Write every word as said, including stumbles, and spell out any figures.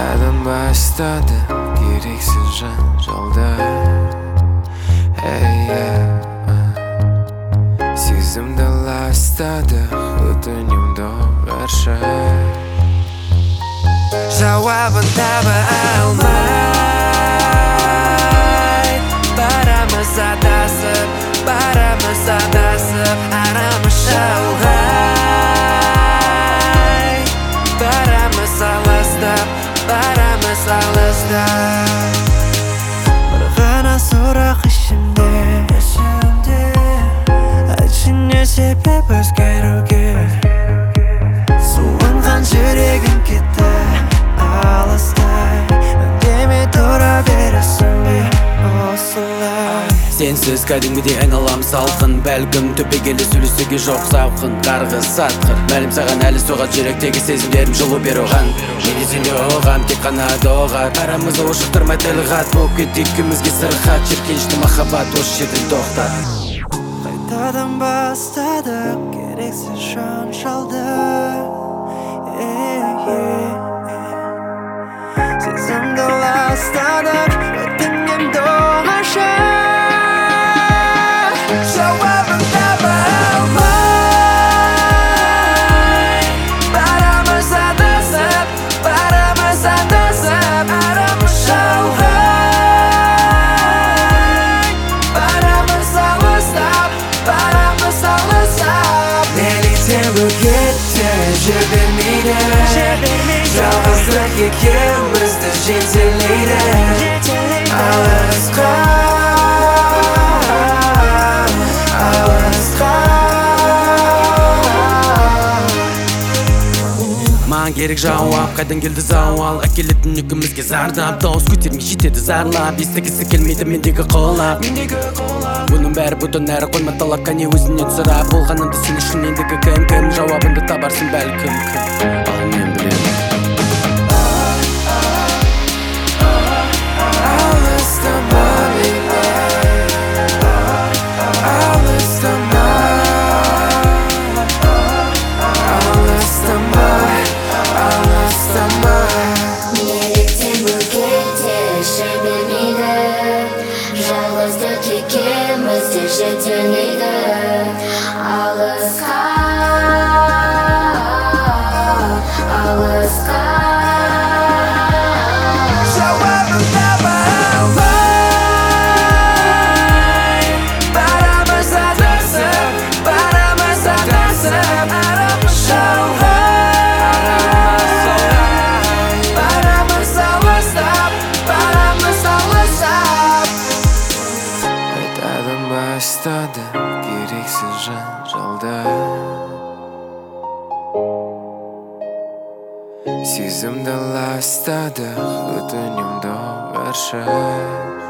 Қайтадан бастады керексіз жанжалды. Сезімді ластады, өтінем доғаршы. Жауабын таба алмай, барамыз адасып, барамыз адасып, арамыз шалғай. Барамыз алыстап, барамыз алыстап. Бір ғана сұрақ ішімде, айтшы не себеп өзгеруге. Суынған жүрегім кетті алыстай, үндемей тұра бересің бе осылай. Сенсіз кәдімгідей айналам салқын, бәлкім түбегейлі сөйлесуге жоқ зауқын. Қарғыс сатқыр, мәлім саған әлі соғат, жүректегі сезімдерім жылу беруған. Менде сенде оғам, тек қана доғат, арамызды ошықтырмай тілғат. Болып кетті екеумізге сырқат, шіркенішті махаббат осы жерден тоқтат. Қайтадан бастадық керексіз жанжалды. Сезімді ластадық, өтінем доғаршы. Жауабын таба алмай, барамыз адасып, барамыз адасып, арамыз шалғай. Барамыз алыстап, барамыз алыстап. Неліктен кетті жібермейді, жалғыздық екеумізді жетелейді. Алысқа, алысқа. Маған керек жауап, қайдан келді зауал, әкелетін екеумізге зардап. Дауыс көтермей жетеді зарлап, естігісі келмейді мендегі қолап. Бұның бәрі бұдан әрі қойма талап, кәне өзінен сұрап. Болғанымды сен үшін ендігі кім кім, жауабыңды табарсың бәлкім. Ал мен білемін. Жалғыздық екеумізді жетелейді. Алысқа, алысқа. Жауабын таба алмай, барамыз адасып, барамыз адасып, арамыз шалғай. Барамыз алыстап, барамыз алыстап. Қайтадан бастады керексіз жанжалды. Сезімді ластады, өтінем доғаршы.